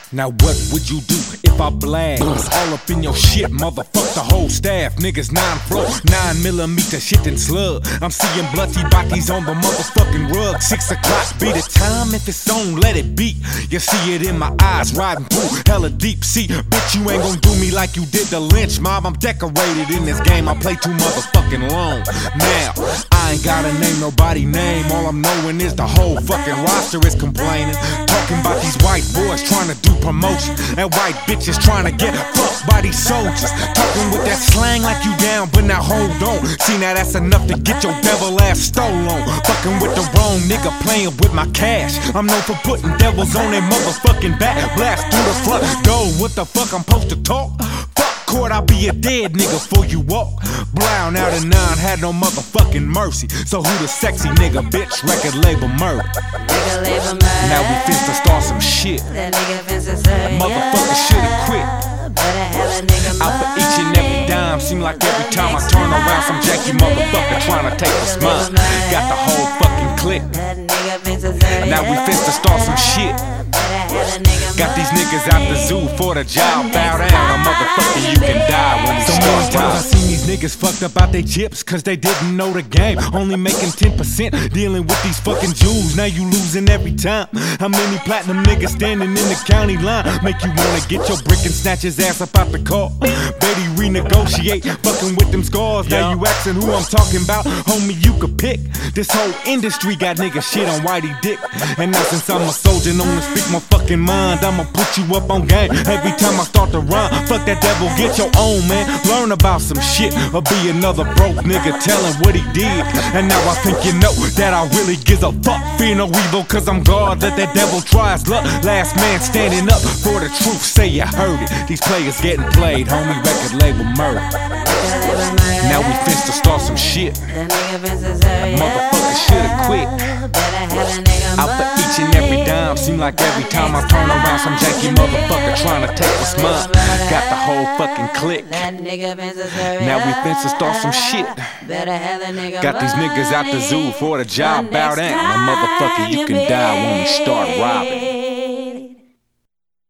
Now what would you do if I blast all up in your shit, motherfuck the whole staff? Niggas 9-4, 9mm shit and slug. I'm seeing bloody bodies on the motherfucking rug. 6 o'clock be the time, if it's on, let it beat. You see it in my eyes, riding through hella deep sea. Bitch, you ain't gon' do me like you did the lynch mob. I'm decorated in this game, I play too motherfucking long. Now, I ain't gotta name nobody name. All I'm knowing is the whole fucking roster is complaining. Talking about these white boys trying to do promotion, and white bitches trying to get fucked by these soldiers. Talking with that slang like you down, but now hold on. See, now that's enough to get your devil ass stolen. Fucking with the wrong nigga, playing with my cash. I'm known for putting devils on their motherfucking back. Blast through the front door, what the fuck I'm supposed to talk? Fuck court, I'll be a dead nigga before you walk. Brown out of 9 had no motherfucking mercy. So who the sexy nigga, bitch? Record label murder. Now we finna start some shit. That nigga finna say, motherfucker shoulda quit. Better have a nigga Out for each and every dime. Seem like every time I turn around, some janky motherfucker trying to take what's mine. Got the whole fucking clique. That nigga finna say, Now we finna start some shit. Got these niggas out the zoo for the job. Bow down, a motherfucker, you can die when we start time. I seen these niggas fucked up out they chips, cause they didn't know the game. Only making 10%, dealing with these fucking Jews. Now you losing every time. How many platinum niggas standing in the county line make you wanna get your brick and snatch his ass up out the car? Baby, renegotiate, fucking with them scars. Now you asking who I'm talking about, homie, you could pick. This whole industry got niggas shit on whitey dick. And now since I'm a soldier known to speak my fucking mind, I'ma put you up on game every time I start to rhyme. Fuck that devil, get your own, man. Learn about some shit, or be another broke nigga telling what he did. And now I think you know that I really give a fuck. Fear no evil, cause I'm God, let that devil try his luck. Last man standing up for the truth, say you heard it. These players getting played, homie, record label murder. Now we finna start some shit. Motherfucker shoulda quit. Out for each and every dime. Seem like every time I turn around, some janky motherfucker trying to take what's mine. Got the whole fucking clique. Now we finna start some shit. Got these niggas out the zoo for the job. Bow down, a motherfucker, you can die when we start robbing.